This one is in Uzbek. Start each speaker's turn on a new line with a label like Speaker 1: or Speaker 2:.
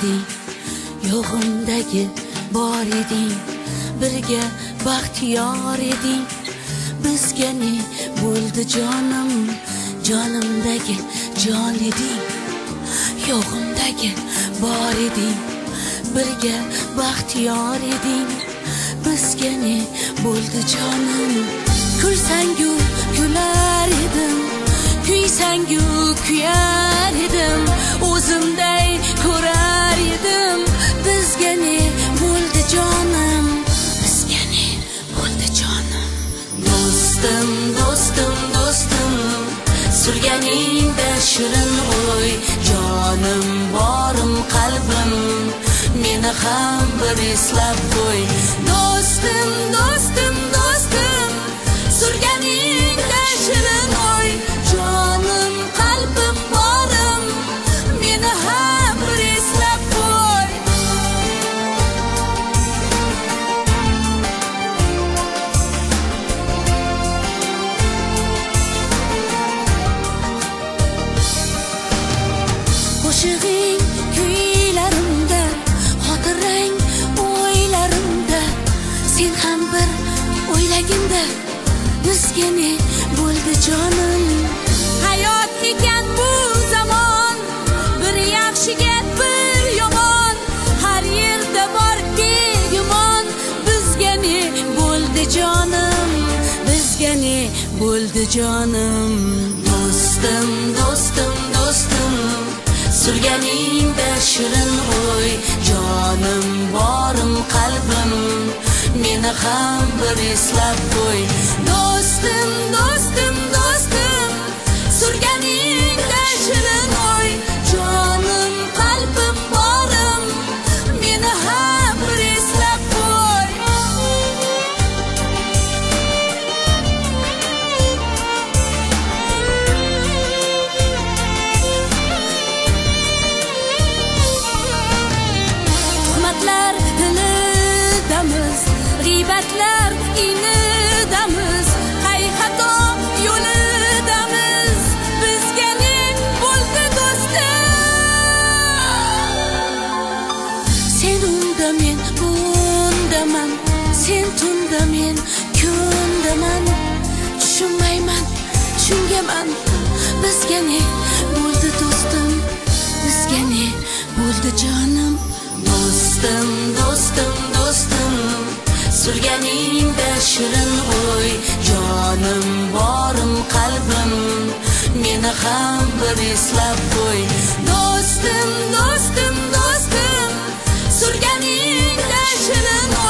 Speaker 1: eding, yo'g'imdagi bor eding, birga baxtiyor eding. Bizga ne bo'ldi jonim, jonimdagi jon eding, yo'g'imdagi bor eding, birga baxtiyor eding. Bizga ne bo'ldi jonim, kulsangu kular edim, kuysangu kuyar edim, o'zimday ko'rar edim. Bizga ne bo'ldi jonim, bizga ne bo'ldi jonim. Do'stim, do'stim, do'stim, surganingda shirin o'y, jonim borim qalbim, meni ham bir eslab qo'y. Do'stim, do'stim, do'stim, surganingda shirin o'y, jonim qalbim borim, meni ham bir eslab qo'y. Qo'shig'ing kuylarimda, xotirang o'ylarimda, sen ham bir o'ylaginda, bizga ne bo'ldi jonim. Hayot ekan bu zamon, bir yaxshiga bir yomon, har yerda bor begumon. Bizga ne bo'ldi jonim, bizga ne bo'ldi jonim. Do'stim, do'stim, do'stim, surganingda shirin o'y, jonim borim qalbim, meni ham bir eslab qo'y. Do'stim, do'stim, do'stim, surganingda shirin o'y, jonim qalbim borim, meni ham bir eslab qo'y. Tuhmatlar dilidamiz, g'iybatlar inidamiz, xato yo'lidamiz. Bizga ne bo'ldi do'stim? Sen unda, men bundaman, sen tunda, men kundaman. Tushunmayman, tushungaman. Bizga ne bo'ldi do'stim, bizga ne bo'ldi jonim. Do'stim, do'stim, do'stim, surganingda shirin o'y, jonim borim qalbim, meni ham bir eslab qo'y. Do'stim, do'stim, do'stim, surganingda shirin